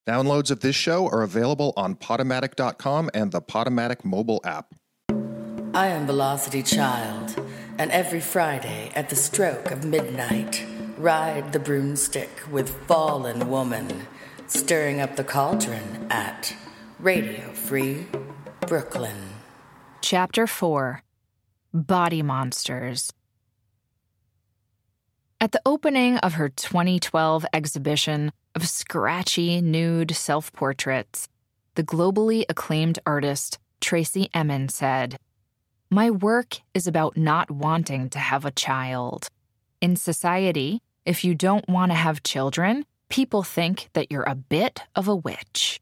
Downloads of this show are available on Podomatic.com and the Podomatic mobile app. I am Velocity Child, and every Friday at the stroke of midnight, ride the broomstick with Fallen Woman, stirring up the cauldron at Radio Free Brooklyn. Chapter 4, Body Monsters. At the opening of her 2012 exhibition of scratchy, nude self-portraits, the globally acclaimed artist Tracey Emin said, "My work is about not wanting to have a child. In society, if you don't want to have children, people think that you're a bit of a witch."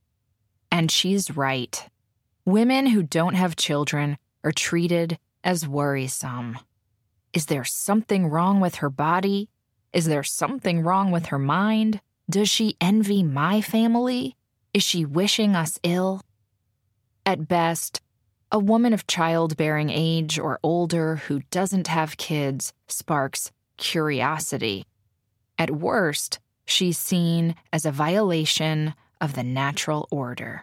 And she's right. Women who don't have children are treated as worrisome. Is there something wrong with her body? Is there something wrong with her mind? Does she envy my family? Is she wishing us ill? At best, a woman of childbearing age or older who doesn't have kids sparks curiosity. At worst, she's seen as a violation of the natural order.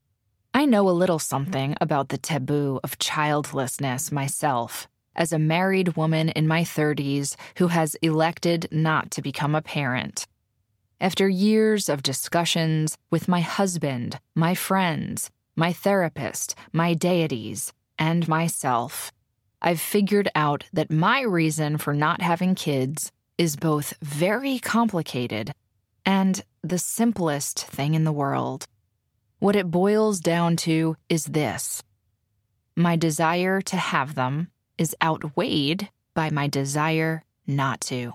I know a little something about the taboo of childlessness myself, as a married woman in my 30s who has elected not to become a parent. After years of discussions with my husband, my friends, my therapist, my deities, and myself, I've figured out that my reason for not having kids is both very complicated and the simplest thing in the world. What it boils down to is this: my desire to have them is outweighed by my desire not to.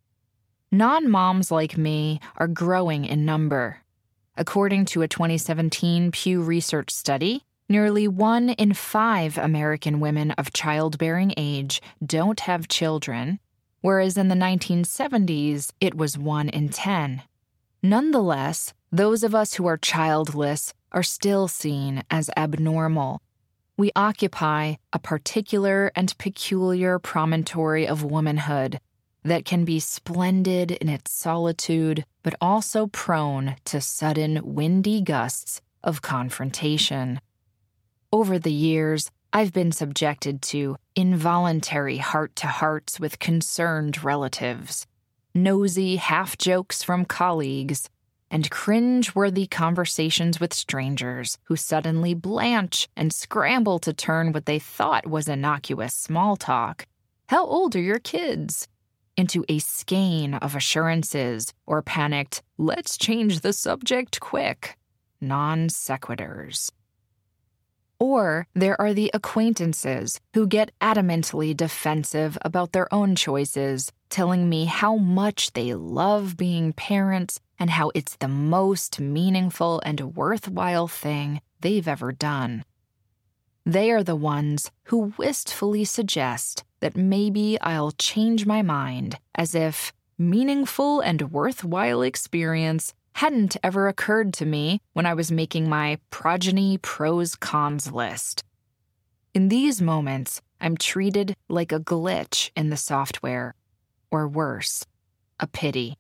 Non-moms like me are growing in number. According to a 2017 Pew Research study, nearly 1 in 5 American women of childbearing age don't have children, whereas in the 1970s, it was 1 in 10. Nonetheless, those of us who are childless are still seen as abnormal. We occupy a particular and peculiar promontory of womanhood that can be splendid in its solitude, but also prone to sudden windy gusts of confrontation. Over the years, I've been subjected to involuntary heart-to-hearts with concerned relatives, nosy half-jokes from colleagues, and cringe-worthy conversations with strangers who suddenly blanch and scramble to turn what they thought was innocuous small talk, "How old are your kids?" into a skein of assurances or panicked, "Let's change the subject quick," non sequiturs. Or there are the acquaintances who get adamantly defensive about their own choices, telling me how much they love being parents and how it's the most meaningful and worthwhile thing they've ever done. They are the ones who wistfully suggest that maybe I'll change my mind, as if meaningful and worthwhile experience hadn't ever occurred to me when I was making my progeny pros-cons list. In these moments, I'm treated like a glitch in the software, or worse, a pity.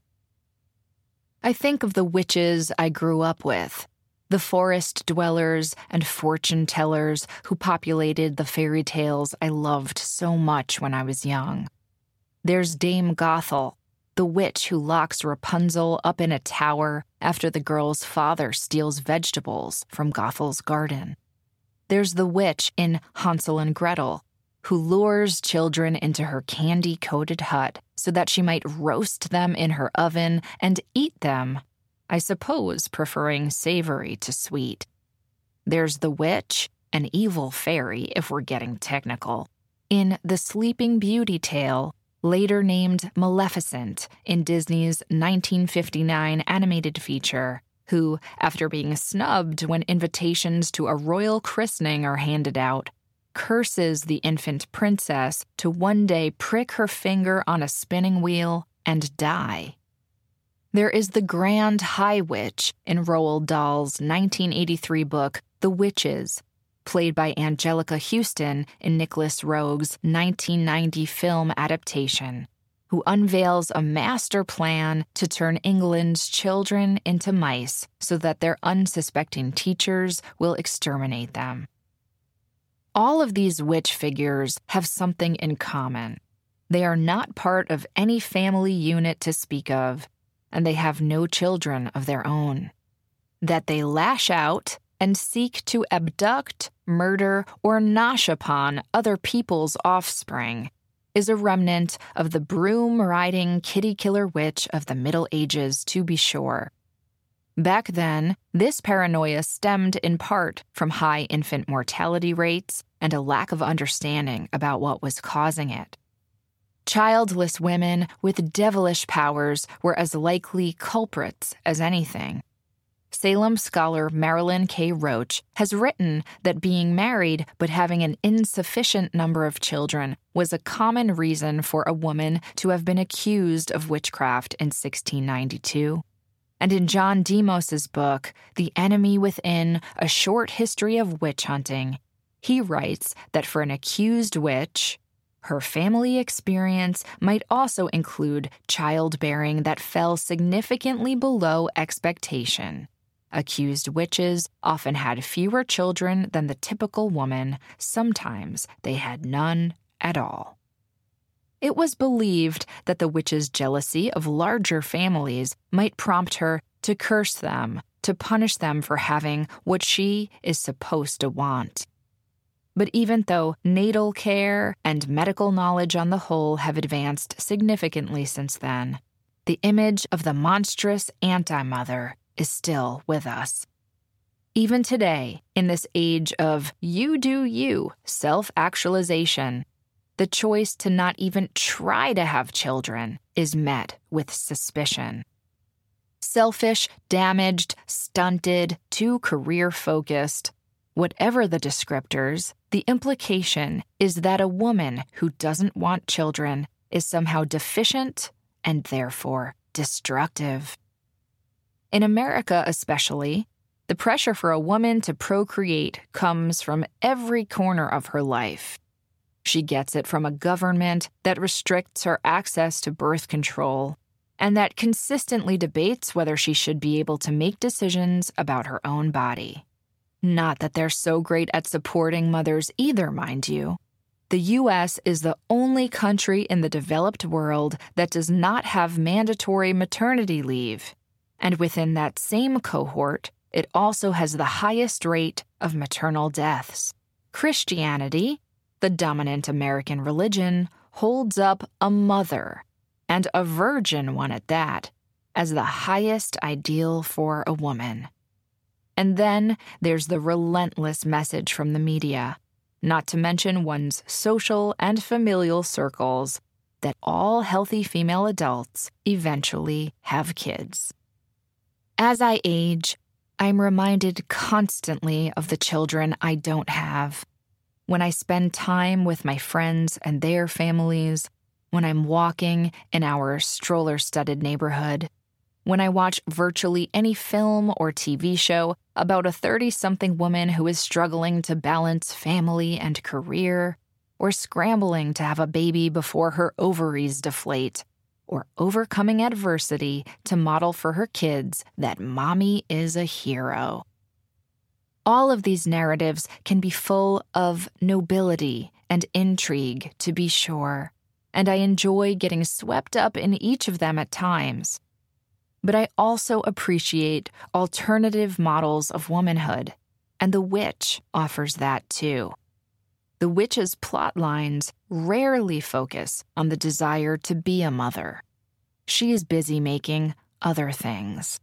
I think of the witches I grew up with, the forest dwellers and fortune tellers who populated the fairy tales I loved so much when I was young. There's Dame Gothel, the witch who locks Rapunzel up in a tower after the girl's father steals vegetables from Gothel's garden. There's the witch in Hansel and Gretel, who lures children into her candy-coated hut so that she might roast them in her oven and eat them, I suppose preferring savory to sweet. There's the witch, an evil fairy if we're getting technical, in The Sleeping Beauty tale, later named Maleficent in Disney's 1959 animated feature, who, after being snubbed when invitations to a royal christening are handed out, curses the infant princess to one day prick her finger on a spinning wheel and die. There is the Grand High Witch in Roald Dahl's 1983 book, The Witches, played by Angelica Houston in Nicholas Roeg's 1990 film adaptation, who unveils a master plan to turn England's children into mice so that their unsuspecting teachers will exterminate them. All of these witch figures have something in common. They are not part of any family unit to speak of, and they have no children of their own. That they lash out and seek to abduct, murder, or nosh upon other people's offspring is a remnant of the broom-riding kitty-killer witch of the Middle Ages, to be sure. Back then, this paranoia stemmed in part from high infant mortality rates and a lack of understanding about what was causing it. Childless women with devilish powers were as likely culprits as anything. Salem scholar Marilyn K. Roach has written that being married but having an insufficient number of children was a common reason for a woman to have been accused of witchcraft in 1692. And in John Demos's book, The Enemy Within, A Short History of Witch Hunting, he writes that for an accused witch, her family experience might also include childbearing that fell significantly below expectation. Accused witches often had fewer children than the typical woman. Sometimes they had none at all. It was believed that the witch's jealousy of larger families might prompt her to curse them, to punish them for having what she is supposed to want. But even though natal care and medical knowledge on the whole have advanced significantly since then, the image of the monstrous anti-mother is still with us. Even today, in this age of you do you self-actualization, the choice to not even try to have children is met with suspicion. Selfish, damaged, stunted, too career-focused, whatever the descriptors, the implication is that a woman who doesn't want children is somehow deficient and therefore destructive. In America especially, the pressure for a woman to procreate comes from every corner of her life. She gets it from a government that restricts her access to birth control and that consistently debates whether she should be able to make decisions about her own body. Not that they're so great at supporting mothers either, mind you. The U.S. is the only country in the developed world that does not have mandatory maternity leave. And within that same cohort, it also has the highest rate of maternal deaths. Christianity, the dominant American religion, holds up a mother, and a virgin one at that, as the highest ideal for a woman. And then there's the relentless message from the media, not to mention one's social and familial circles, that all healthy female adults eventually have kids. As I age, I'm reminded constantly of the children I don't have. When I spend time with my friends and their families, when I'm walking in our stroller-studded neighborhood, when I watch virtually any film or TV show about a 30-something woman who is struggling to balance family and career, or scrambling to have a baby before her ovaries deflate, or overcoming adversity to model for her kids that mommy is a hero. All of these narratives can be full of nobility and intrigue, to be sure, and I enjoy getting swept up in each of them at times. But I also appreciate alternative models of womanhood, and The Witch offers that too. The Witch's plot lines rarely focus on the desire to be a mother. She is busy making other things.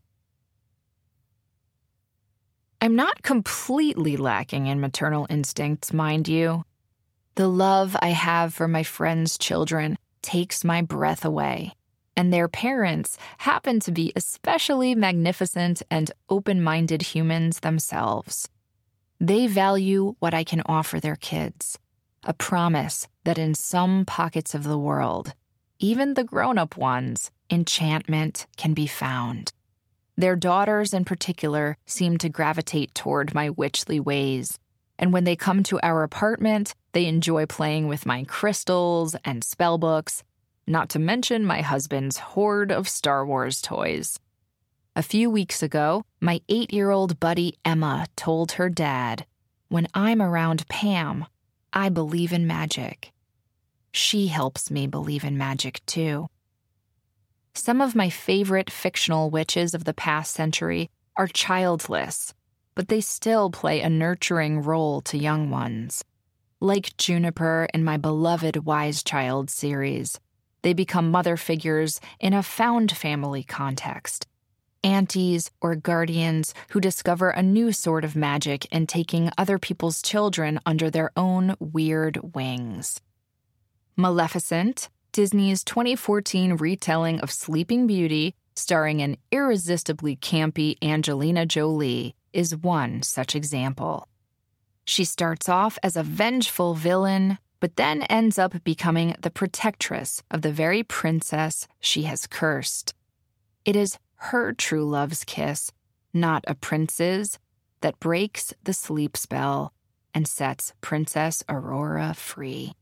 I'm not completely lacking in maternal instincts, mind you. The love I have for my friends' children takes my breath away, and their parents happen to be especially magnificent and open-minded humans themselves. They value what I can offer their kids, a promise that in some pockets of the world, even the grown-up ones, enchantment can be found. Their daughters in particular seem to gravitate toward my witchly ways, and when they come to our apartment, they enjoy playing with my crystals and spell books, not to mention my husband's hoard of Star Wars toys. A few weeks ago, my 8-year-old buddy Emma told her dad, "When I'm around Pam, I believe in magic." She helps me believe in magic, too. Some of my favorite fictional witches of the past century are childless, but they still play a nurturing role to young ones. Like Juniper in my beloved Wise Child series, they become mother figures in a found family context. Aunties or guardians who discover a new sort of magic in taking other people's children under their own weird wings. Maleficent, Disney's 2014 retelling of Sleeping Beauty, starring an irresistibly campy Angelina Jolie, is one such example. She starts off as a vengeful villain, but then ends up becoming the protectress of the very princess she has cursed. It is her true love's kiss, not a prince's, that breaks the sleep spell and sets Princess Aurora free.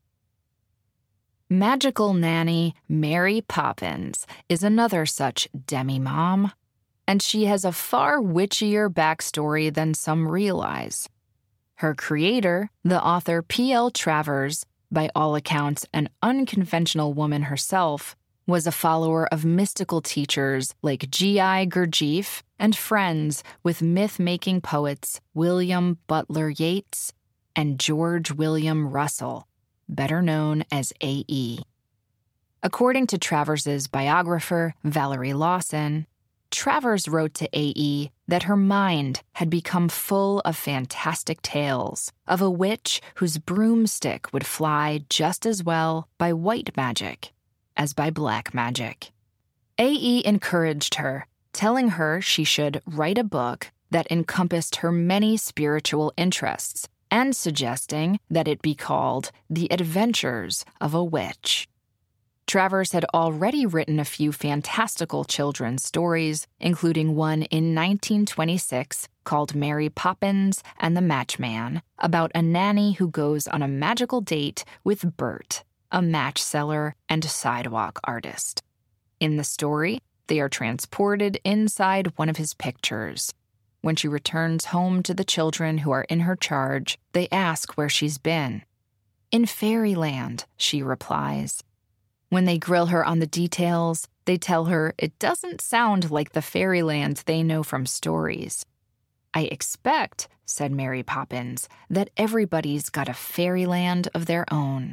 Magical nanny Mary Poppins is another such demi-mom, and she has a far witchier backstory than some realize. Her creator, the author P.L. Travers, by all accounts an unconventional woman herself, was a follower of mystical teachers like G.I. Gurdjieff and friends with myth-making poets William Butler Yeats and George William Russell, better known as A.E. According to Travers's biographer, Valerie Lawson, Travers wrote to A.E. that her mind had become full of fantastic tales of a witch whose broomstick would fly just as well by white magic as by black magic. A.E. encouraged her, telling her she should write a book that encompassed her many spiritual interests, and suggesting that it be called The Adventures of a Witch. Travers had already written a few fantastical children's stories, including one in 1926 called Mary Poppins and the Matchman, about a nanny who goes on a magical date with Bert, a match seller and sidewalk artist. In the story, they are transported inside one of his pictures. When she returns home to the children who are in her charge, they ask where she's been. "In Fairyland," she replies. When they grill her on the details, they tell her it doesn't sound like the fairyland they know from stories. "I expect," said Mary Poppins, "that everybody's got a fairyland of their own."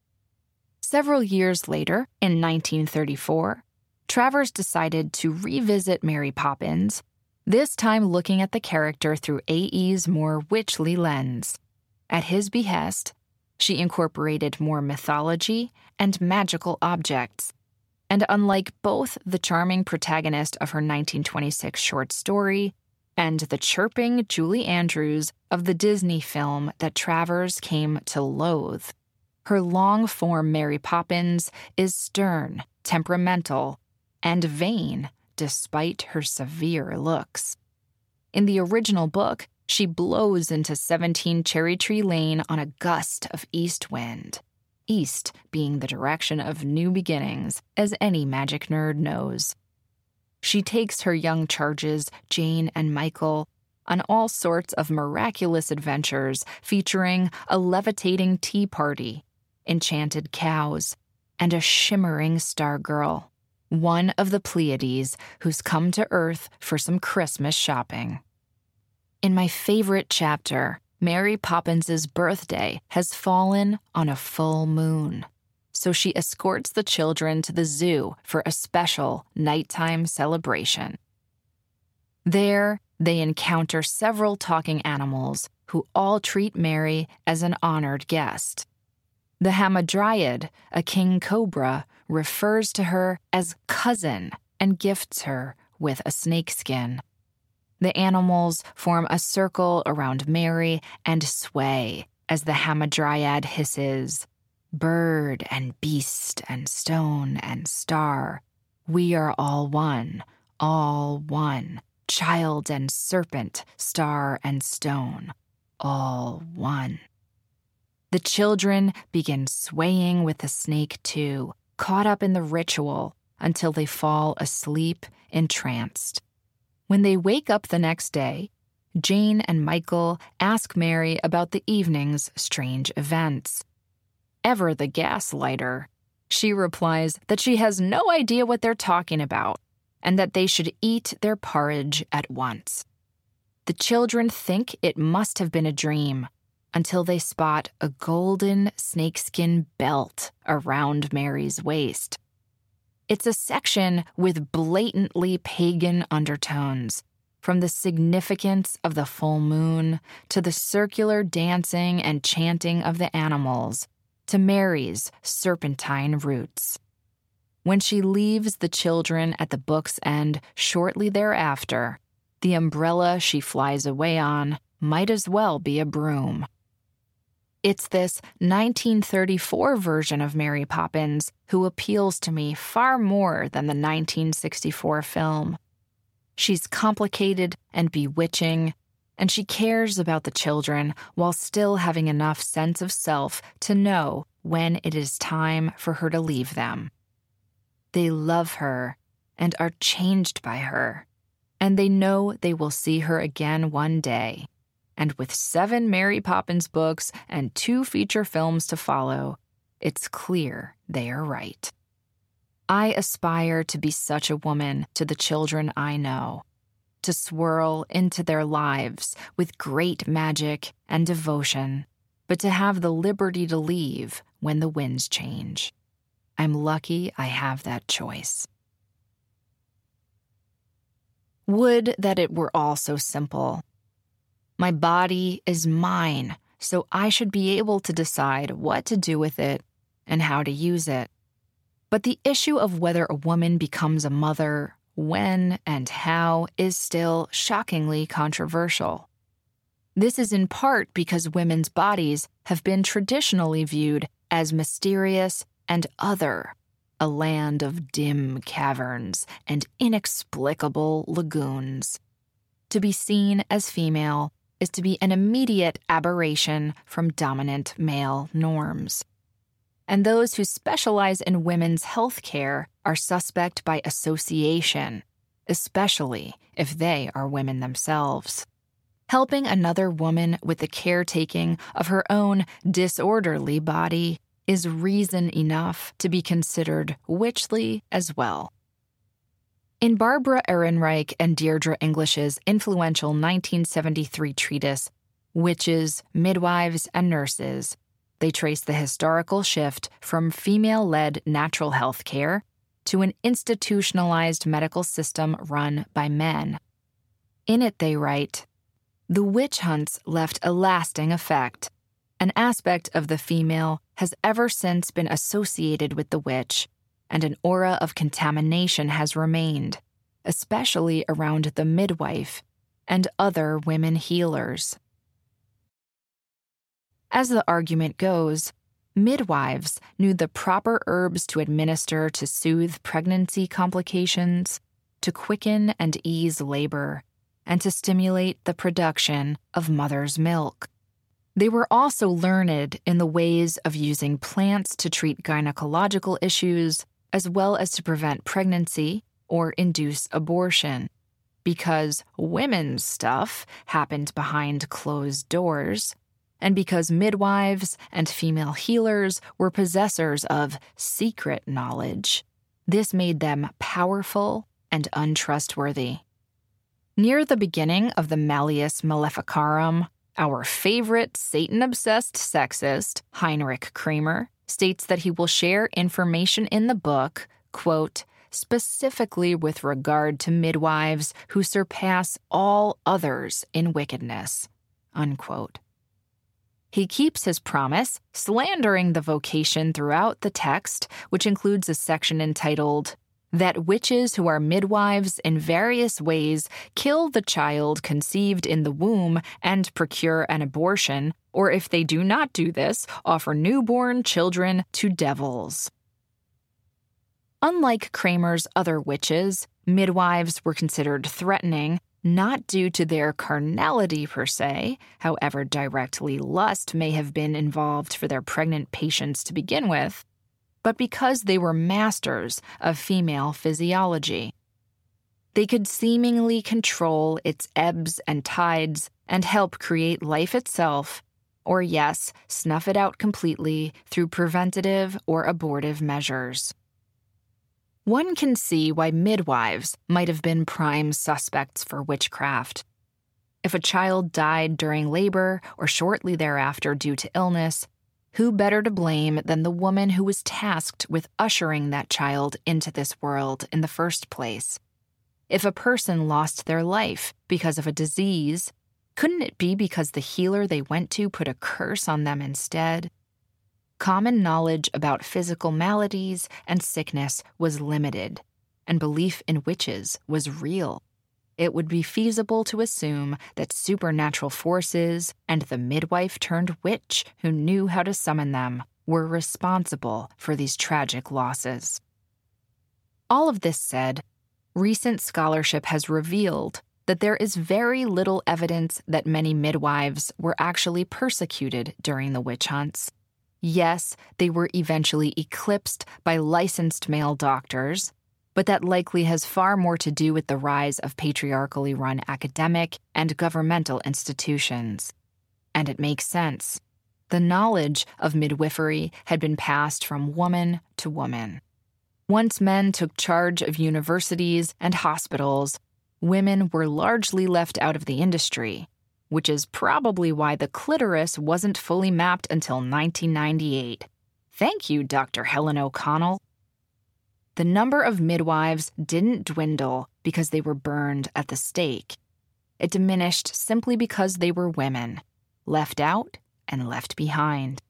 Several years later, in 1934, Travers decided to revisit Mary Poppins, this time looking at the character through A.E.'s more witchly lens. At his behest, she incorporated more mythology and magical objects, and unlike both the charming protagonist of her 1926 short story and the chirping Julie Andrews of the Disney film that Travers came to loathe, her long-form Mary Poppins is stern, temperamental, and vain despite her severe looks. In the original book, she blows into 17 Cherry Tree Lane on a gust of east wind, east being the direction of new beginnings, as any magic nerd knows. She takes her young charges, Jane and Michael, on all sorts of miraculous adventures featuring a levitating tea party, enchanted cows, and a shimmering star girl, one of the Pleiades who's come to Earth for some Christmas shopping. In my favorite chapter, Mary Poppins's birthday has fallen on a full moon, so she escorts the children to the zoo for a special nighttime celebration. There, they encounter several talking animals who all treat Mary as an honored guest. The Hamadryad, a king cobra, refers to her as cousin and gifts her with a snakeskin. The animals form a circle around Mary and sway as the Hamadryad hisses, "Bird and beast and stone and star, we are all one, child and serpent, star and stone, all one." The children begin swaying with the snake too, caught up in the ritual until they fall asleep entranced. When they wake up the next day, Jane and Michael ask Mary about the evening's strange events. Ever the gaslighter, she replies that she has no idea what they're talking about and that they should eat their porridge at once. The children think it must have been a dream until they spot a golden snakeskin belt around Mary's waist. It's a section with blatantly pagan undertones, from the significance of the full moon to the circular dancing and chanting of the animals to Mary's serpentine roots. When she leaves the children at the book's end shortly thereafter, the umbrella she flies away on might as well be a broom. It's this 1934 version of Mary Poppins who appeals to me far more than the 1964 film. She's complicated and bewitching, and she cares about the children while still having enough sense of self to know when it is time for her to leave them. They love her and are changed by her, and they know they will see her again one day. And with 7 Mary Poppins books and 2 feature films to follow, it's clear they are right. I aspire to be such a woman to the children I know, to swirl into their lives with great magic and devotion, but to have the liberty to leave when the winds change. I'm lucky I have that choice. Would that it were all so simple. My body is mine, so I should be able to decide what to do with it and how to use it. But the issue of whether a woman becomes a mother, when and how, is still shockingly controversial. This is in part because women's bodies have been traditionally viewed as mysterious and other, a land of dim caverns and inexplicable lagoons. To be seen as female is to be an immediate aberration from dominant male norms. And those who specialize in women's health care are suspect by association, especially if they are women themselves. Helping another woman with the caretaking of her own disorderly body is reason enough to be considered witchly as well. In Barbara Ehrenreich and Deirdre English's influential 1973 treatise, Witches, Midwives, and Nurses, they trace the historical shift from female-led natural health care to an institutionalized medical system run by men. In it, they write, "The witch hunts left a lasting effect. An aspect of the female has ever since been associated with the witch, and an aura of contamination has remained, especially around the midwife and other women healers." As the argument goes, midwives knew the proper herbs to administer to soothe pregnancy complications, to quicken and ease labor, and to stimulate the production of mother's milk. They were also learned in the ways of using plants to treat gynecological issues, as well as to prevent pregnancy or induce abortion, because women's stuff happened behind closed doors, and because midwives and female healers were possessors of secret knowledge. This made them powerful and untrustworthy. Near the beginning of the Malleus Maleficarum, our favorite Satan-obsessed sexist, Heinrich Kramer, states that he will share information in the book, quote, specifically with regard to midwives who surpass all others in wickedness, unquote. He keeps his promise, slandering the vocation throughout the text, which includes a section entitled, "That witches who are midwives in various ways kill the child conceived in the womb and procure an abortion, or if they do not do this, offer newborn children to devils." Unlike Kramer's other witches, midwives were considered threatening, not due to their carnality per se, however directly lust may have been involved for their pregnant patients to begin with, but because they were masters of female physiology. They could seemingly control its ebbs and tides and help create life itself, or yes, snuff it out completely through preventative or abortive measures. One can see why midwives might have been prime suspects for witchcraft. If a child died during labor or shortly thereafter due to illness, who better to blame than the woman who was tasked with ushering that child into this world in the first place? If a person lost their life because of a disease, couldn't it be because the healer they went to put a curse on them instead? Common knowledge about physical maladies and sickness was limited, and belief in witches was real. It would be feasible to assume that supernatural forces and the midwife-turned-witch who knew how to summon them were responsible for these tragic losses. All of this said, recent scholarship has revealed that there is very little evidence that many midwives were actually persecuted during the witch hunts. Yes, they were eventually eclipsed by licensed male doctors, but that likely has far more to do with the rise of patriarchally run academic and governmental institutions. And it makes sense. The knowledge of midwifery had been passed from woman to woman. Once men took charge of universities and hospitals, women were largely left out of the industry, which is probably why the clitoris wasn't fully mapped until 1998. Thank you, Dr. Helen O'Connell. The number of midwives didn't dwindle because they were burned at the stake. It diminished simply because they were women, left out and left behind.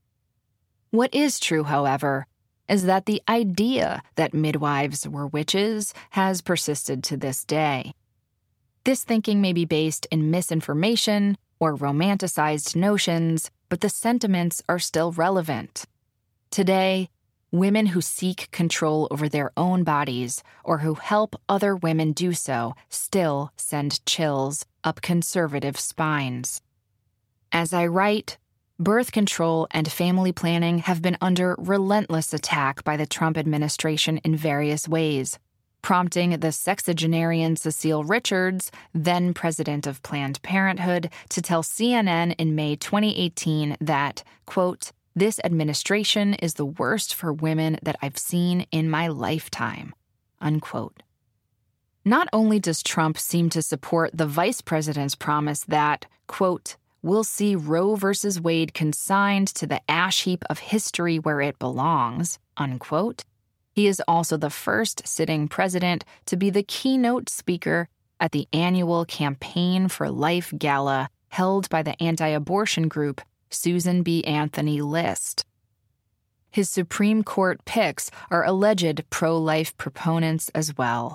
What is true, however, is that the idea that midwives were witches has persisted to this day. This thinking may be based in misinformation or romanticized notions, but the sentiments are still relevant. Today, women who seek control over their own bodies or who help other women do so still send chills up conservative spines. As I write, birth control and family planning have been under relentless attack by the Trump administration in various ways, prompting the sexagenarian Cecile Richards, then president of Planned Parenthood, to tell CNN in May 2018 that, quote, "This administration is the worst for women that I've seen in my lifetime," unquote. Not only does Trump seem to support the vice president's promise that, quote, "We'll see Roe versus Wade consigned to the ash heap of history where it belongs," unquote, he is also the first sitting president to be the keynote speaker at the annual Campaign for Life Gala held by the anti-abortion group Susan B. Anthony List. His Supreme Court picks are alleged pro-life proponents as well.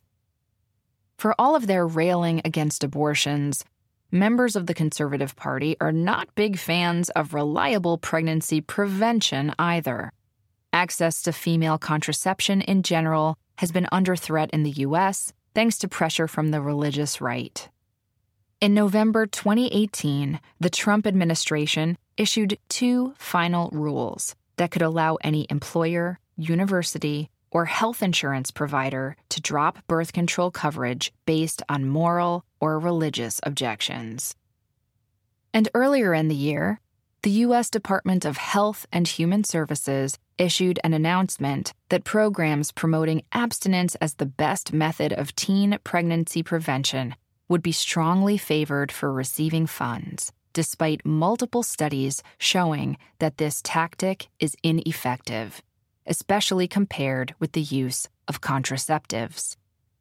For all of their railing against abortions, members of the Conservative Party are not big fans of reliable pregnancy prevention either. Access to female contraception in general has been under threat in the U.S. thanks to pressure from the religious right. In November 2018, the Trump administration issued 2 final rules that could allow any employer, university, or health insurance provider to drop birth control coverage based on moral or religious objections. And earlier in the year, the U.S. Department of Health and Human Services issued an announcement that programs promoting abstinence as the best method of teen pregnancy prevention would be strongly favored for receiving funds, despite multiple studies showing that this tactic is ineffective, especially compared with the use of contraceptives.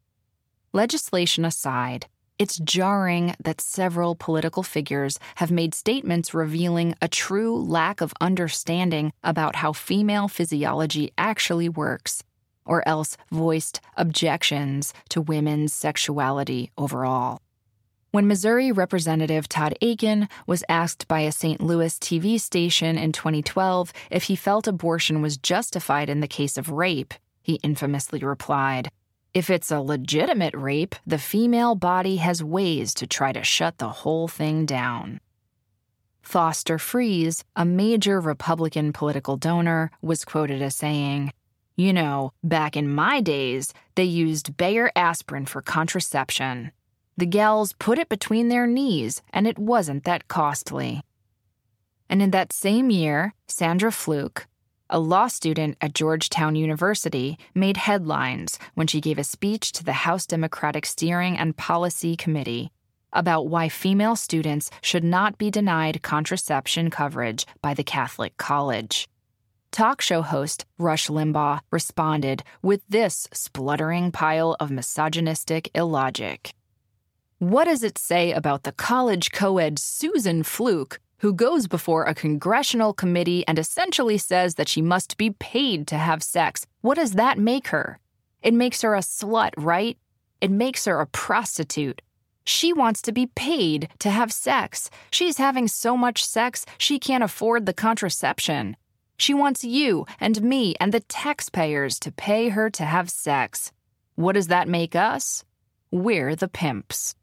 Legislation aside, it's jarring that several political figures have made statements revealing a true lack of understanding about how female physiology actually works, or else voiced objections to women's sexuality overall. When Missouri Representative Todd Akin was asked by a St. Louis TV station in 2012 if he felt abortion was justified in the case of rape, he infamously replied, "If it's a legitimate rape, the female body has ways to try to shut the whole thing down." Foster Friess, a major Republican political donor, was quoted as saying, "You know, back in my days, they used Bayer aspirin for contraception. The gals put it between their knees, and it wasn't that costly." And in that same year, Sandra Fluke, a law student at Georgetown University, made headlines when she gave a speech to the House Democratic Steering and Policy Committee about why female students should not be denied contraception coverage by the Catholic College. Talk show host Rush Limbaugh responded with this spluttering pile of misogynistic illogic. What does it say about the college co-ed Susan Fluke, who goes before a congressional committee and essentially says that she must be paid to have sex? What does that make her? It makes her a slut, right? It makes her a prostitute. She wants to be paid to have sex. She's having so much sex, she can't afford the contraception. She wants you and me and the taxpayers to pay her to have sex. What does that make us? We're the pimps.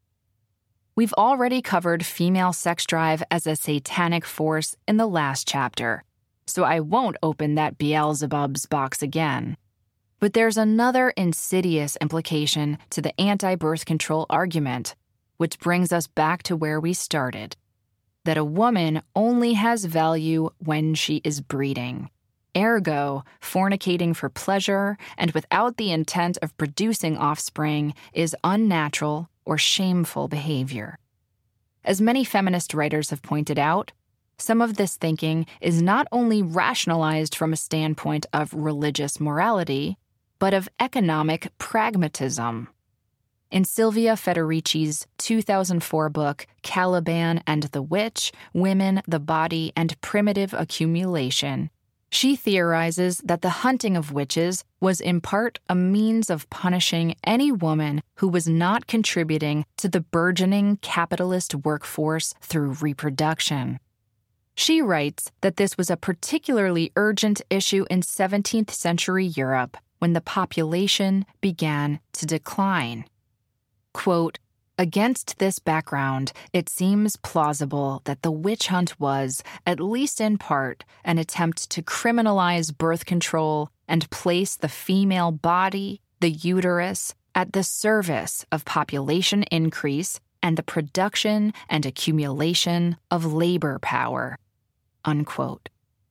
We've already covered female sex drive as a satanic force in the last chapter, so I won't open that Beelzebub's box again. But there's another insidious implication to the anti-birth control argument, which brings us back to where we started, that a woman only has value when she is breeding. Ergo, fornicating for pleasure and without the intent of producing offspring is unnatural or shameful behavior. As many feminist writers have pointed out, some of this thinking is not only rationalized from a standpoint of religious morality, but of economic pragmatism. In Sylvia Federici's 2004 book, Caliban and the Witch, Women, the Body, and Primitive Accumulation, she theorizes that the hunting of witches was in part a means of punishing any woman who was not contributing to the burgeoning capitalist workforce through reproduction. She writes that this was a particularly urgent issue in 17th century Europe when the population began to decline. Quote, "Against this background, it seems plausible that the witch hunt was, at least in part, an attempt to criminalize birth control and place the female body, the uterus, at the service of population increase and the production and accumulation of labor power." Unquote.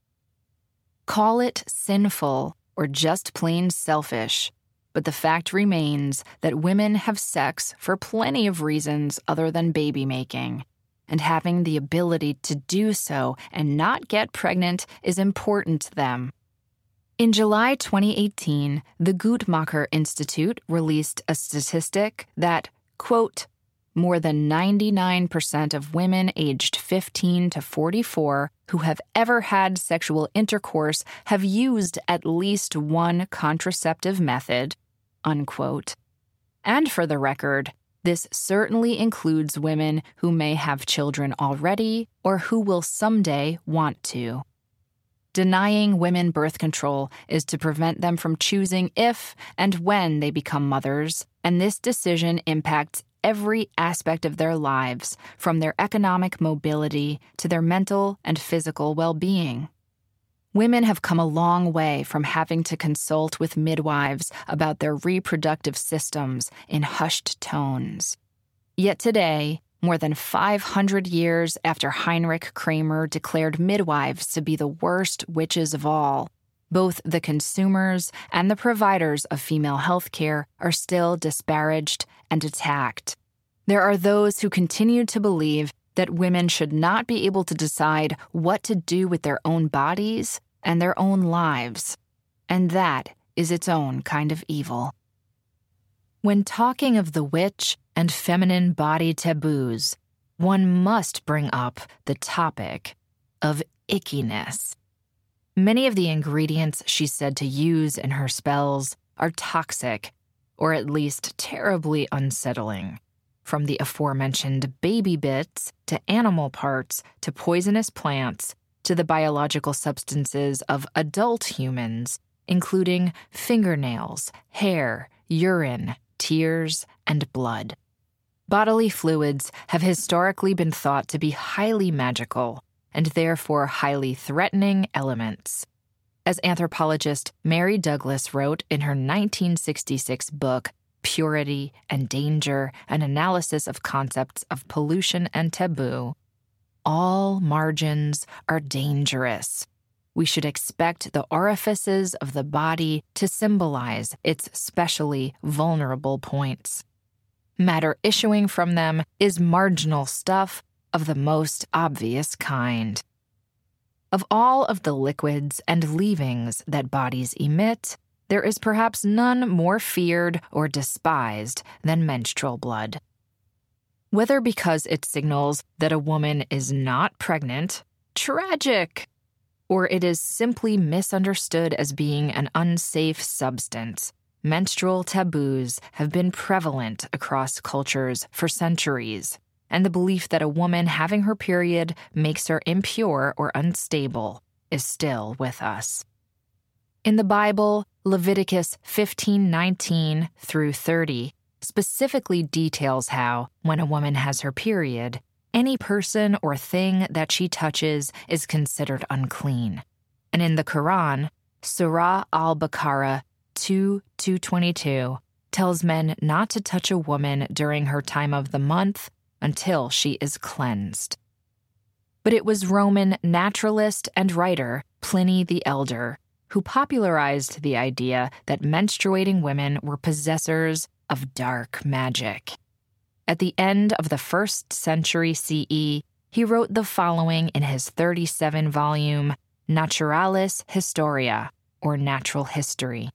Call it sinful or just plain selfish, but the fact remains that women have sex for plenty of reasons other than baby making, and having the ability to do so and not get pregnant is important to them. In July 2018, the Guttmacher Institute released a statistic that, quote, "More than 99% of women aged 15 to 44 who have ever had sexual intercourse have used at least one contraceptive method," unquote. And for the record, this certainly includes women who may have children already or who will someday want to. Denying women birth control is to prevent them from choosing if and when they become mothers, and this decision impacts every aspect of their lives, from their economic mobility to their mental and physical well-being. Women have come a long way from having to consult with midwives about their reproductive systems in hushed tones. Yet today, more than 500 years after Heinrich Kramer declared midwives to be the worst witches of all, both the consumers and the providers of female health care are still disparaged and attacked. There are those who continue to believe that women should not be able to decide what to do with their own bodies and their own lives, and that is its own kind of evil. When talking of the witch and feminine body taboos, one must bring up the topic of ickiness. Many of the ingredients she's said to use in her spells are toxic, or at least terribly unsettling. From the aforementioned baby bits, to animal parts, to poisonous plants, to the biological substances of adult humans, including fingernails, hair, urine, tears, and blood. Bodily fluids have historically been thought to be highly magical and therefore highly threatening elements. As anthropologist Mary Douglas wrote in her 1966 book, Purity and Danger, an analysis of concepts of pollution and taboo, all margins are dangerous. We should expect the orifices of the body to symbolize its specially vulnerable points. Matter issuing from them is marginal stuff of the most obvious kind. Of all of the liquids and leavings that bodies emit, there is perhaps none more feared or despised than menstrual blood. Whether because it signals that a woman is not pregnant, tragic, or it is simply misunderstood as being an unsafe substance, menstrual taboos have been prevalent across cultures for centuries, and the belief that a woman having her period makes her impure or unstable is still with us. In the Bible, Leviticus 15:19 through 30 specifically details how, when a woman has her period, any person or thing that she touches is considered unclean. And in the Quran, Surah al-Baqarah 2:22 tells men not to touch a woman during her time of the month until she is cleansed. But it was Roman naturalist and writer Pliny the Elder who popularized the idea that menstruating women were possessors of dark magic. At the end of the 1st century CE, he wrote the following in his 37-volume Naturalis Historia, or Natural History.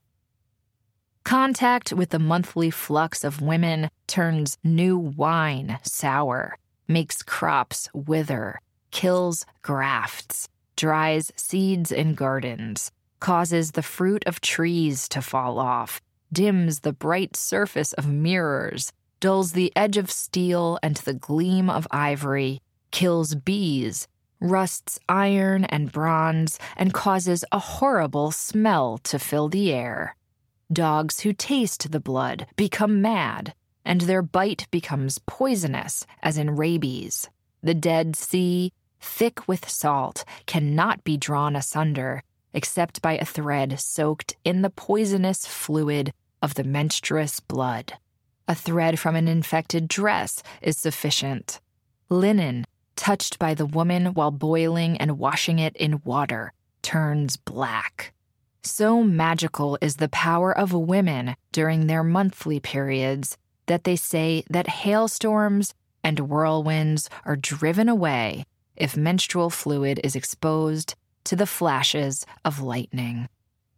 Contact with the monthly flux of women turns new wine sour, makes crops wither, kills grafts, dries seeds in gardens, causes the fruit of trees to fall off, dims the bright surface of mirrors, dulls the edge of steel and the gleam of ivory, kills bees, rusts iron and bronze, and causes a horrible smell to fill the air. Dogs who taste the blood become mad, and their bite becomes poisonous, as in rabies. The Dead Sea, thick with salt, cannot be drawn asunder, except by a thread soaked in the poisonous fluid of the menstruous blood. A thread from an infected dress is sufficient. Linen, touched by the woman while boiling and washing it in water, turns black. So magical is the power of women during their monthly periods that they say that hailstorms and whirlwinds are driven away if menstrual fluid is exposed to the flashes of lightning.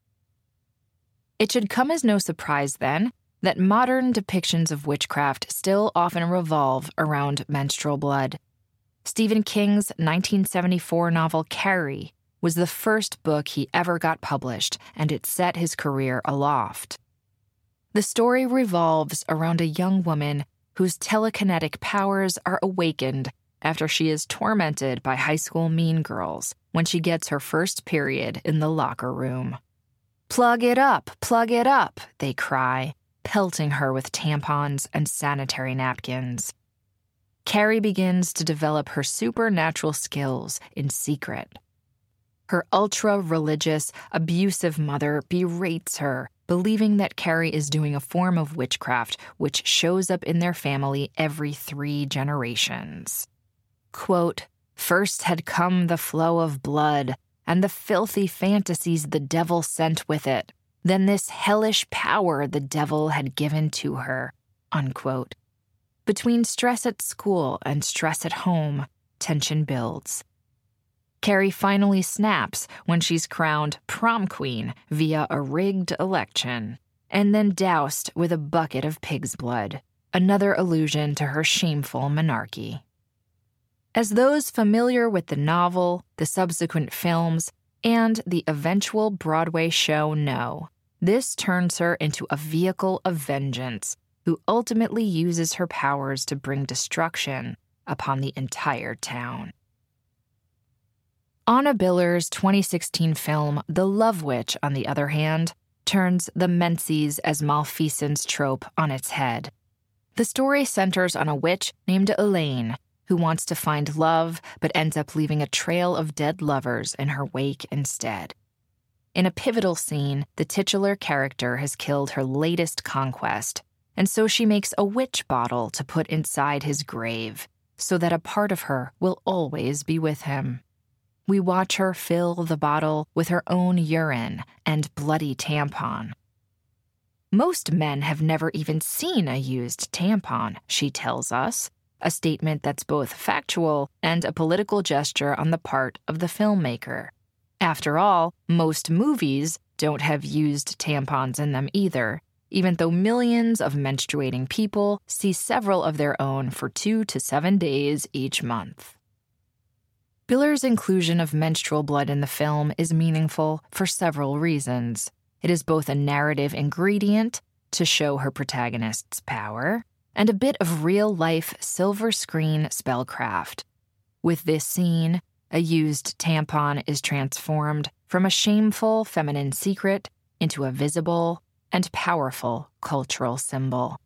It should come as no surprise, then, that modern depictions of witchcraft still often revolve around menstrual blood. Stephen King's 1974 novel Carrie was the first book he ever got published, and it set his career aloft. The story revolves around a young woman whose telekinetic powers are awakened after she is tormented by high school mean girls when she gets her first period in the locker room. Plug it up, they cry, pelting her with tampons and sanitary napkins. Carrie begins to develop her supernatural skills in secret. Her ultra-religious, abusive mother berates her, believing that Carrie is doing a form of witchcraft which shows up in their family every 3 generations. Quote, "First had come the flow of blood, and the filthy fantasies the devil sent with it. Then this hellish power the devil had given to her." Unquote. Between stress at school and stress at home, tension builds. Carrie finally snaps when she's crowned prom queen via a rigged election, and then doused with a bucket of pig's blood, another allusion to her shameful monarchy. As those familiar with the novel, the subsequent films, and the eventual Broadway show know, this turns her into a vehicle of vengeance who ultimately uses her powers to bring destruction upon the entire town. Anna Biller's 2016 film The Love Witch, on the other hand, turns the Menses as malfeasance trope on its head. The story centers on a witch named Elaine, who wants to find love but ends up leaving a trail of dead lovers in her wake instead. In a pivotal scene, the titular character has killed her latest conquest, and so she makes a witch bottle to put inside his grave, so that a part of her will always be with him. We watch her fill the bottle with her own urine and bloody tampon. Most men have never even seen a used tampon, she tells us, a statement that's both factual and a political gesture on the part of the filmmaker. After all, most movies don't have used tampons in them either, even though millions of menstruating people see several of their own for 2 to 7 days each month. Biller's inclusion of menstrual blood in the film is meaningful for several reasons. It is both a narrative ingredient to show her protagonist's power and a bit of real-life silver screen spellcraft. With this scene, a used tampon is transformed from a shameful feminine secret into a visible and powerful cultural symbol.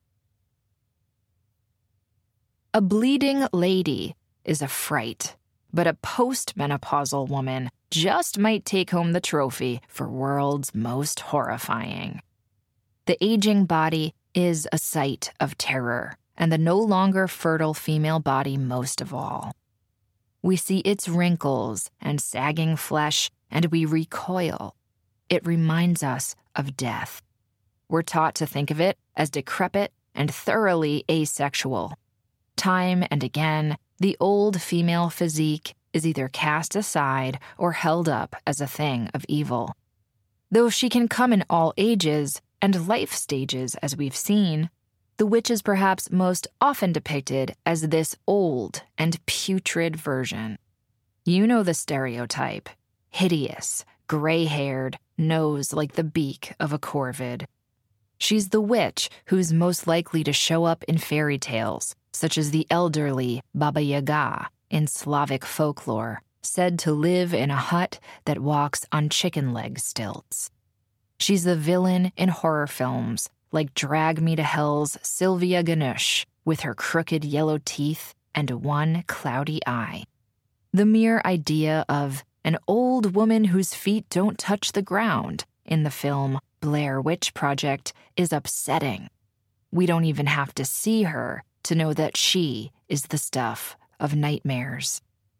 A bleeding lady is a fright, but a postmenopausal woman just might take home the trophy for world's most horrifying. The aging body is a sight of terror, and the no longer fertile female body most of all. We see its wrinkles and sagging flesh, and we recoil. It reminds us of death. We're taught to think of it as decrepit and thoroughly asexual. Time and again, the old female physique is either cast aside or held up as a thing of evil. Though she can come in all ages and life stages, as we've seen, the witch is perhaps most often depicted as this old and putrid version. You know the stereotype: hideous, gray-haired, nose like the beak of a corvid. She's the witch who's most likely to show up in fairy tales, such as the elderly Baba Yaga in Slavic folklore, said to live in a hut that walks on chicken leg stilts. She's the villain in horror films like Drag Me to Hell's Sylvia Ganush, with her crooked yellow teeth and one cloudy eye. The mere idea of an old woman whose feet don't touch the ground in the film Blair Witch Project is upsetting. We don't even have to see her to know that she is the stuff of nightmares.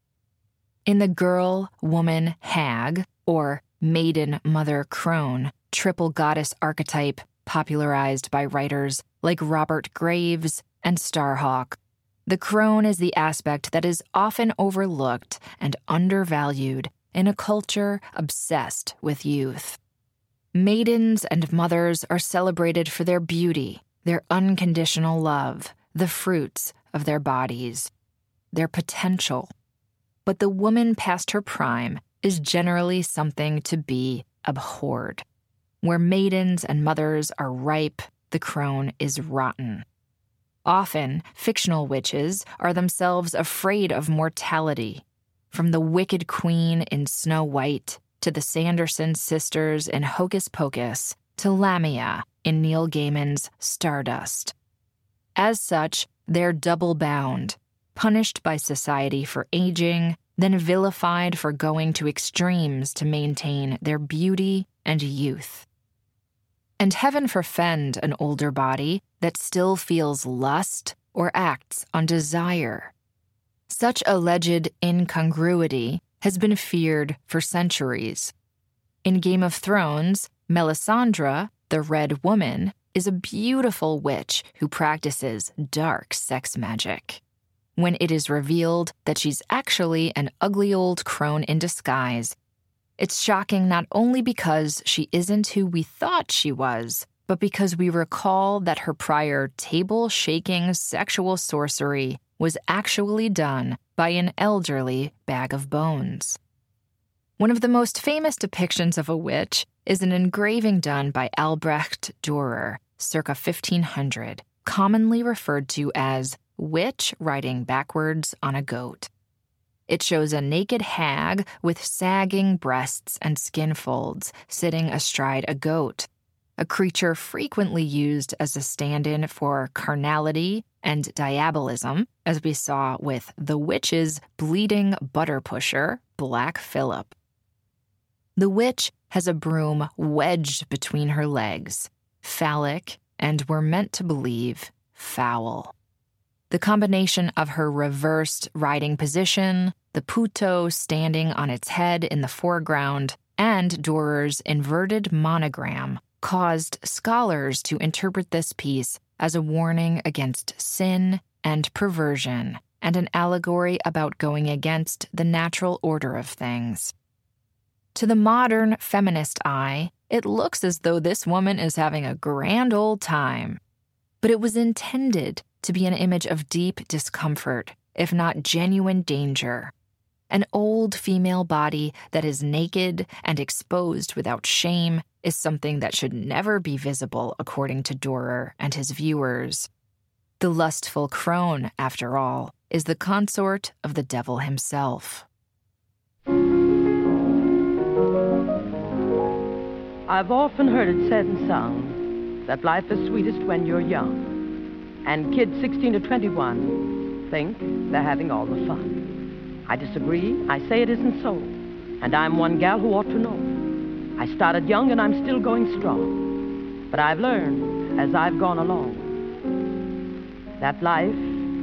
In the girl, woman, hag, or maiden, mother, crone, triple goddess archetype popularized by writers like Robert Graves and Starhawk, the crone is the aspect that is often overlooked and undervalued in a culture obsessed with youth. Maidens and mothers are celebrated for their beauty, their unconditional love, the fruits of their bodies, their potential. But the woman past her prime is generally something to be abhorred. Where maidens and mothers are ripe, the crone is rotten. Often, fictional witches are themselves afraid of mortality. From the wicked queen in Snow White, to the Sanderson sisters in Hocus Pocus, to Lamia in Neil Gaiman's Stardust. As such, they're double-bound, punished by society for aging, then vilified for going to extremes to maintain their beauty and youth. And heaven forfend an older body that still feels lust or acts on desire. Such alleged incongruity has been feared for centuries. In Game of Thrones, Melisandre, the Red Woman, is a beautiful witch who practices dark sex magic. When it is revealed that she's actually an ugly old crone in disguise, it's shocking not only because she isn't who we thought she was, but because we recall that her prior table-shaking sexual sorcery was actually done by an elderly bag of bones. One of the most famous depictions of a witch is an engraving done by Albrecht Dürer, circa 1500, commonly referred to as witch riding backwards on a goat. It shows a naked hag with sagging breasts and skin folds sitting astride a goat. a creature frequently used as a stand-in for carnality and diabolism, as we saw with the witch's bleeding butter pusher, Black Phillip. The witch has a broom wedged between her legs, phallic, and we're meant to believe foul. The combination of her reversed riding position, the puto standing on its head in the foreground, and Durer's inverted monogram caused scholars to interpret this piece as a warning against sin and perversion and an allegory about going against the natural order of things. To the modern feminist eye, it looks as though this woman is having a grand old time. But it was intended to be an image of deep discomfort, if not genuine danger. An old female body that is naked and exposed without shame is something that should never be visible, according to Dürer and his viewers. The lustful crone, after all, is the consort of the devil himself. I've often heard it said and sung that life is sweetest when you're young, and kids 16 to 21 think they're having all the fun. I disagree. I say it isn't so, and I'm one gal who ought to know. I started young and I'm still going strong, but I've learned as I've gone along that life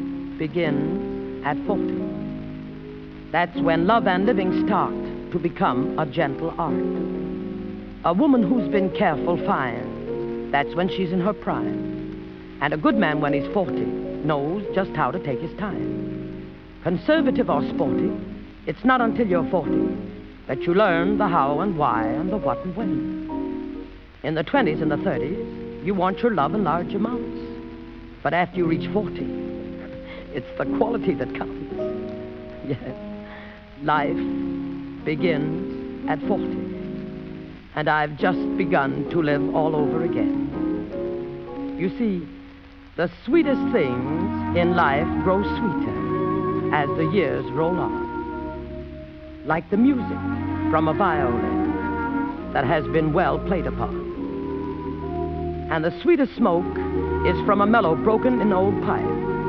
begins at 40. That's when love and living start to become a gentle art. A woman who's been careful finds that's when she's in her prime, and a good man when he's 40 knows just how to take his time. Conservative or sporty, it's not until you're 40 that you learn the how and why and the what and when. In the 20s and the 30s, you want your love in large amounts. But after you reach 40, it's the quality that counts. Yes, life begins at 40. And I've just begun to live all over again. You see, the sweetest things in life grow sweeter as the years roll on, like the music from a violin that has been well played upon. And the sweetest smoke is from a mellow broken in old pipe.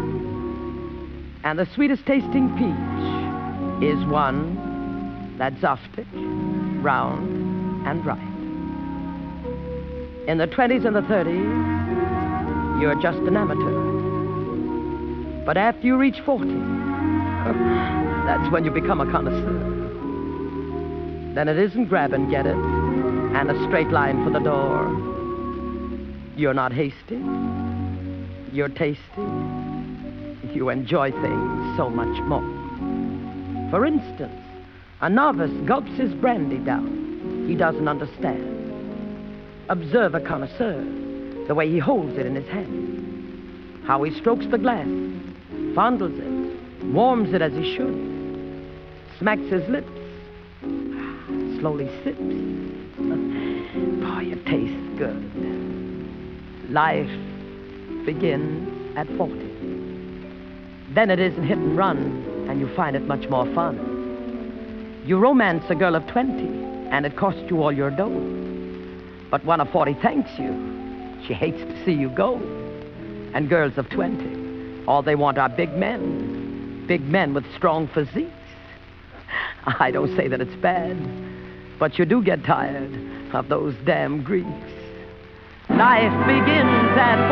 And the sweetest tasting peach is one that's softish, round, and ripe. In the 20s and the 30s, you're just an amateur. But after you reach 40, that's when you become a connoisseur. Then it isn't grab and get it and a straight line for the door. You're not hasty. You're tasty. You enjoy things so much more. For instance, a novice gulps his brandy down. He doesn't understand. Observe a connoisseur, the the way he holds it in his hand, how he strokes the glass, fondles it, warms it as he should, smacks his lips, slowly sips. Boy, it tastes good. Life begins at 40. Then it isn't hit and run, and you find it much more fun. You romance a girl of 20, and it costs you all your dough. But one of 40 thanks you. She hates to see you go. And girls of 20, all they want are big men with strong physiques. I don't say that it's bad, but you do get tired of those damn Greeks. Life begins at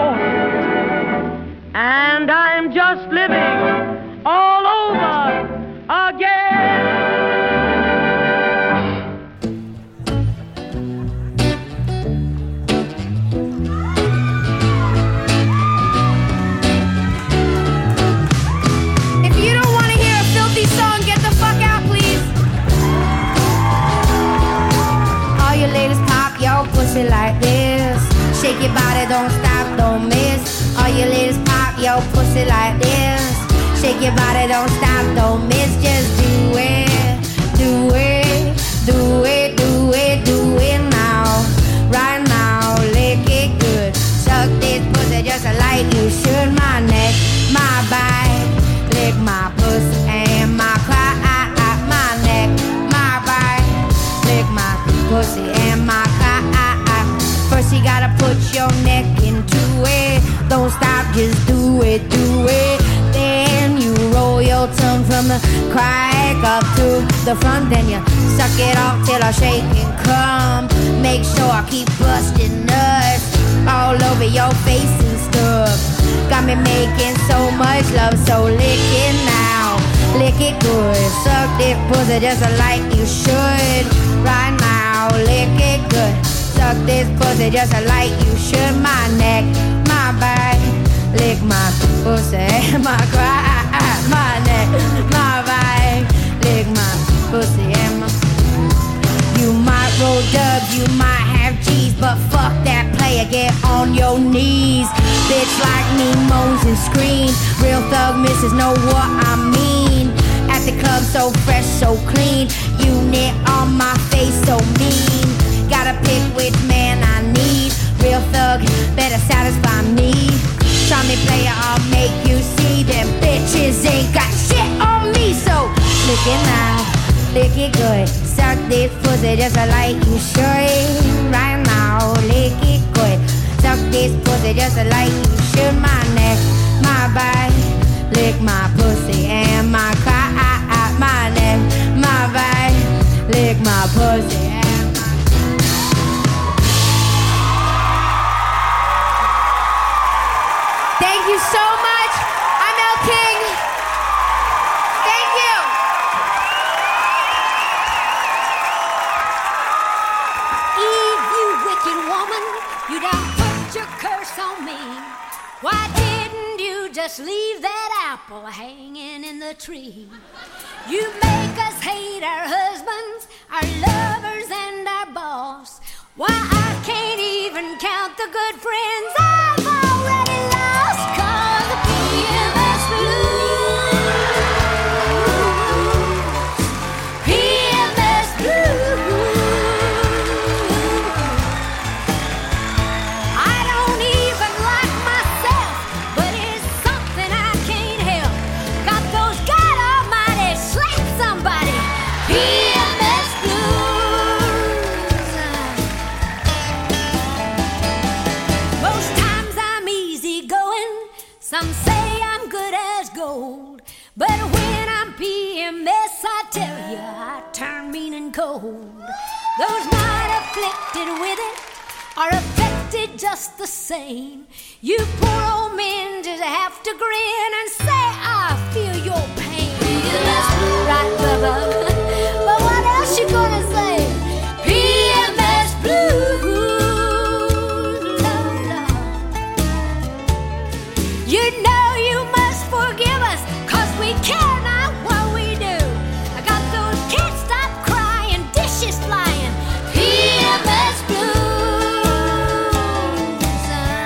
40, and I'm just living all over again. Like this, shake your body, don't stop, don't miss. All you ladies pop your pussy like this. Shake your body, don't stop, don't miss. Just do it, do it, do it, do it, do it now. Right now, lick it good. Suck this pussy just like you should. My neck, my back, lick my pussy and my crack. My neck, my back, lick my pussy and my crack. First you gotta Crack up to the front, then you suck it off till I shake and come. Make sure I keep busting nuts all over your face and stuff. Got me making so much love, so lick it now, lick it good. Suck this pussy just like you should. Right now, lick it good. Suck this pussy just like you should. My neck, my back, lick my pussy, my cry, my neck, my back, lick my pussy and my. You might roll dubs, you might have G's, but fuck that player, get on your knees. Bitch like me moans and screams. Real thug misses know what I mean. At the club so fresh, so clean. Unit on my face so mean. Gotta pick which man I need. Real thug, better satisfy me. Try me player, I'll make you see. Them bitches ain't got shit on me. So lick it now, lick it good. Suck this pussy just like you should. Right now, lick it good. Suck this pussy just like you should. My neck, my back, lick my pussy and my cry. My neck, my back, lick my pussy and my. Thank you so much. I'm Elle King. Thank you. Eve, you wicked woman, you done put your curse on me. Why didn't you just leave that apple hanging in the tree? You make us hate our husbands, our lovers, and our boss. Why, I can't even count the good friends I've already lost. 'Cause the PMS blues, PMS blues. I don't even like myself, but it's something I can't help. Got those God Almighty slap somebody PMS blues. Most times I'm easy going. Some say I'm good as gold. But when I'm PMS, I tell you, I turn mean and cold. Those not afflicted with it are affected just the same. You poor old men just have to grin and say, I feel your pain. That's right, Bubba. But what else you gonna say? PMS blues. Lord, Lord. You know you must forgive us, 'cause we care not what we do. I got those can't stop crying, dishes flying, PMS blues.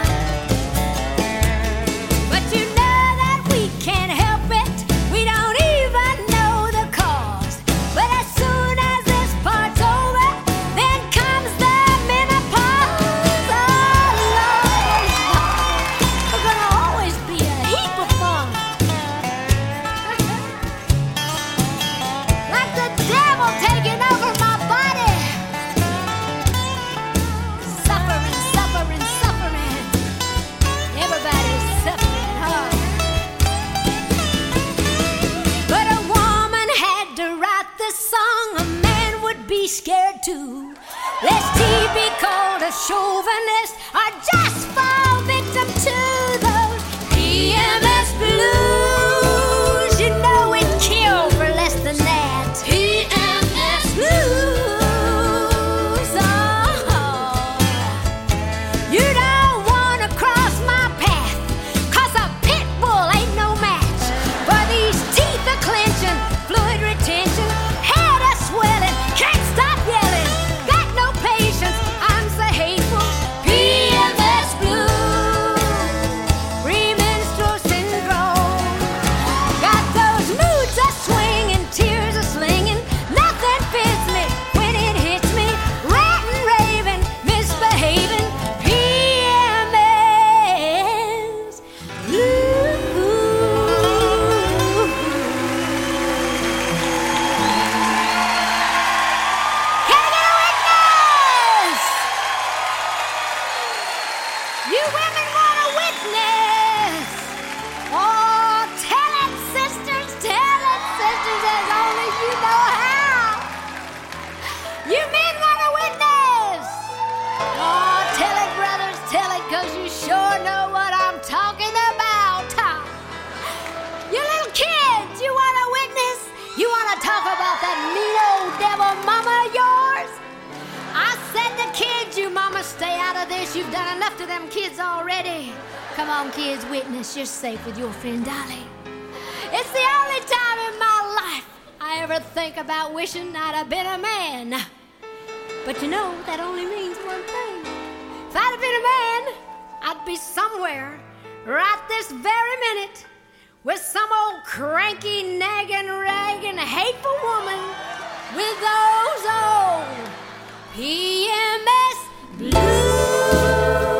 But you know that we can't help it. We don't even know the cause. But as soon as this part's over, then comes the menopause. Oh, Lord, we're gonna always be a heap of fun. Like the devil taking over my body. Suffering, suffering, suffering. Everybody's suffering hard. But a woman had to write this song. A man would be scared too. Lest he be called a chauvinist or just fall victim to those PMS blues. You know it kill for less than that. PMS blues. Oh, you don't wanna cross my path, 'cause a pit bull ain't no match for these teeth a clenching, fluid retention, head a swelling, can't stop yelling, got no patience, I'm so hateful. PMS blues. a mama of yours? I said to kids, you mama, stay out of this. You've done enough to them kids already. Come on, kids, witness you're safe with your friend Dolly. It's the only time in my life I ever think about wishing I'd have been a man. But you know, that only means one thing. If I'd have been a man, I'd be somewhere right this very minute with some old cranky, nagging, ragging, hateful woman with those old PMS blues.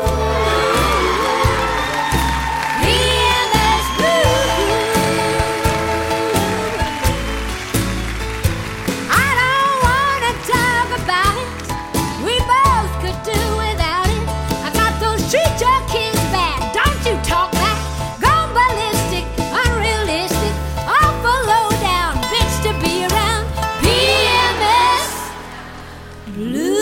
PMS blues. I don't want to talk about it. We both could do without it. I got those treat your kids bad. Don't you talk back. Gone ballistic, unrealistic, awful low down, bitch to be around. PMS blue.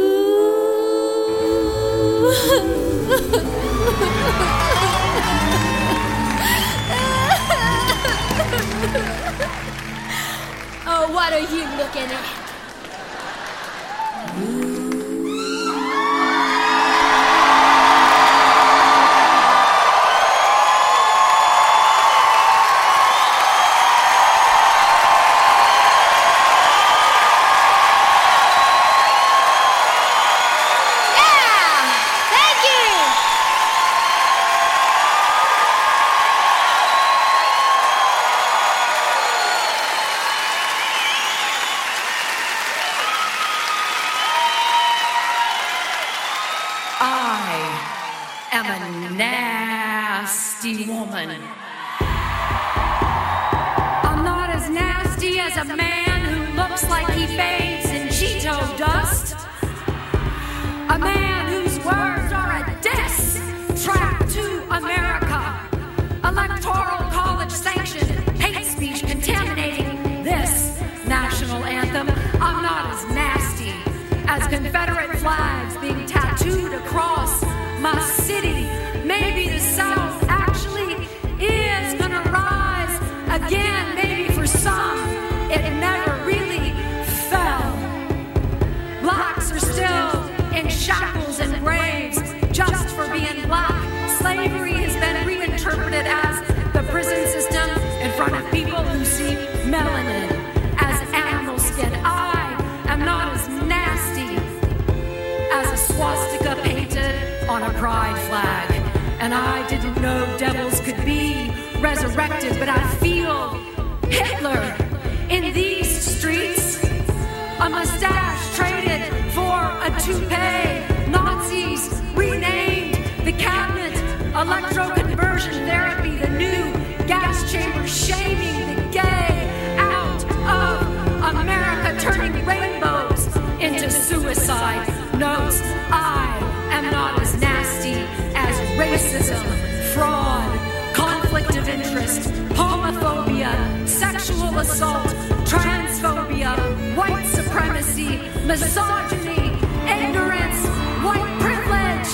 Oh, what are you looking at? am a nasty woman. I'm not as nasty as a man who looks like he bathes in Cheeto dust. A man whose words are a diss tracked to America. Electoral college sanctioned hate speech contaminating this national anthem. I'm not as nasty as Confederate flags being tattooed across my city. Maybe the South actually is gonna rise again. Maybe for some it never really fell. Blacks are still in shackles and graves just for being black. Slavery has been reinterpreted as the prison system in front of people who see melanin as animal skin. I am not as nasty as a swastika painted on a pride flag. And I didn't know devils could be resurrected, but I feel Hitler in these streets. A mustache traded for a toupee. Nazis renamed the cabinet electroconversion therapy, the new gas chamber, shaming the gay out of America, turning rainbows into suicide notes. I am not as nasty as racism, fraud, conflict of interest, homophobia, sexual assault, transphobia, white supremacy, misogyny, ignorance, white privilege.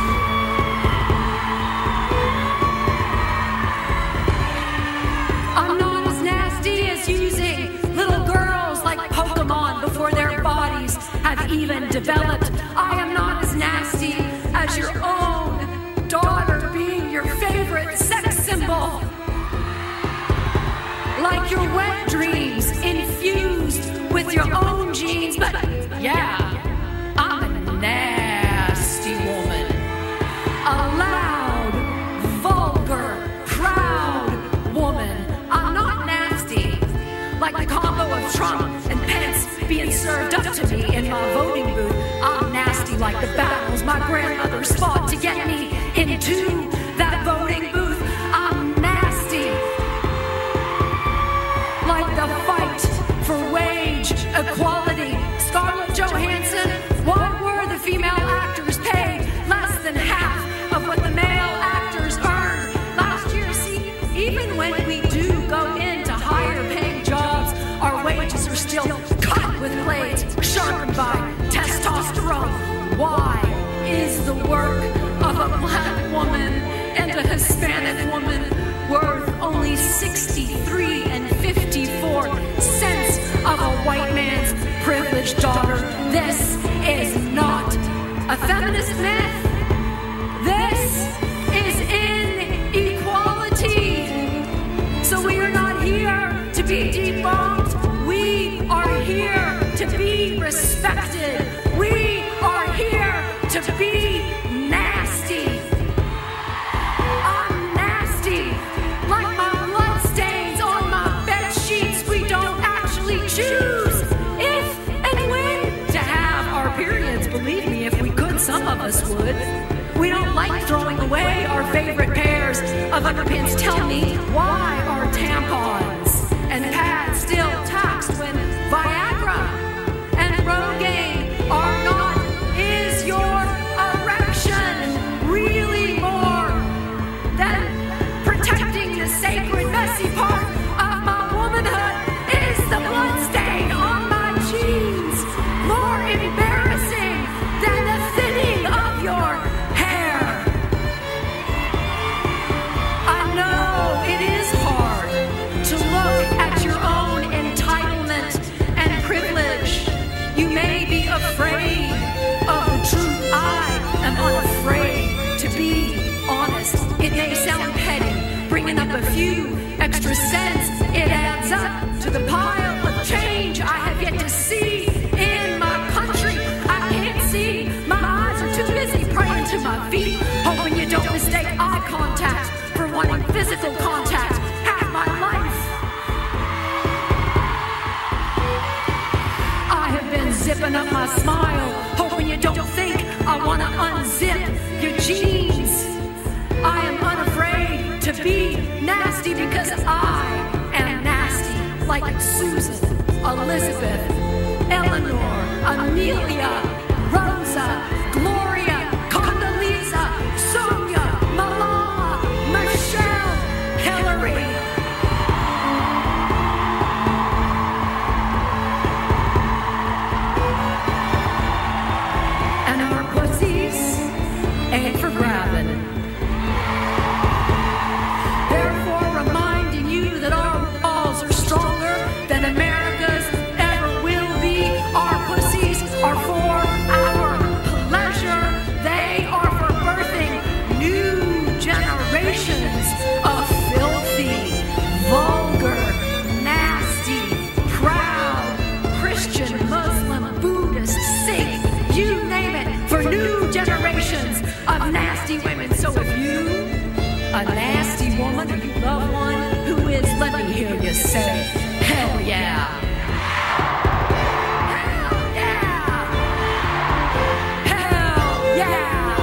I'm not as nasty as using little girls like Pokemon before their bodies have even developed. I am not as nasty as your own daughter being your favorite sex symbol. Like your wet dreams infused with your own genes. But yeah, I'm a nasty woman. A loud, vulgar, proud woman. I'm not nasty like the combo of Trump and Pence being served up to me in my voting booth. I'm nasty like the battles my grandmothers fought to get me into that voting booth. I'm nasty like the fight for wage equality. Scarlett Johansson, why were the female actors paid less than half of what the male actors earned last year? See, even when we do go into higher paying jobs, our wages are still cut with blades sharpened by testosterone. Why is the work of a black woman and a Hispanic woman worth only 63 and 54 cents of a white man's privilege? village daughter. This is not a feminist myth. This is inequality. So we are not here to be debunked. We are here to be respected. We are here to be nasty. I'm nasty. Like my blood stains on my bed sheets, we don't actually choose if and when to have our periods. Believe me, if we could, some of us would. We don't like throwing away our favorite pairs of underpants. Tell me, why are tampons and pads still taxed when Viagra and Rogaine are not? Is your erection really more than protecting the sacred, messy part of my womanhood? Is the blood stain on my jeans more embarrassing than the thinning of your hair? I know it is hard to look at your own entitlement and privilege. You may be afraid of the truth. I am unafraid to be honest. It may sound petty, bringing up a few extra cents. It adds up to the pile of change I have yet to see in my country. I can't see. My eyes are too busy praying to my feet, hoping you don't mistake eye contact for wanting physical contact. Half my life I have been zipping up my smile, hoping you don't think I want to unzip your jeans. I am unafraid to be nasty because I am nasty, like Susan, Elizabeth, Eleanor, Amelia, Rosa, Gloria, Condoleezza, Sonia, Malala, Michelle, Hillary. And our pussies ain't for grabbing. Therefore, reminding you that our balls are stronger than America's ever will be. Our pussies are for our pleasure. They are for birthing new generations of filthy, vulgar, nasty, proud, Christian, Muslim, Buddhist, Sikh, you name it, for new generations of nasty women. So if you, a nasty woman, or you love one who is, let me hear you say, hell yeah. Hell yeah. Hell yeah.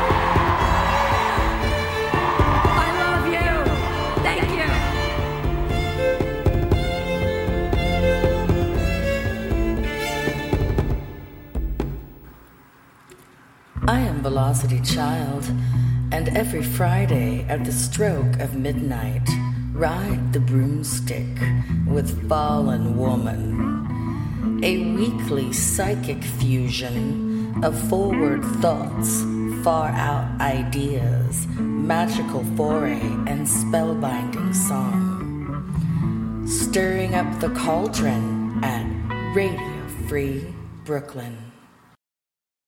I love you. Thank you. I am Velocity Child, and every Friday at the stroke of midnight, ride the broomstick with Fallen Woman, a weekly psychic fusion of forward thoughts, far-out ideas, magical foray, and spellbinding song, stirring up the cauldron at Radio Free Brooklyn.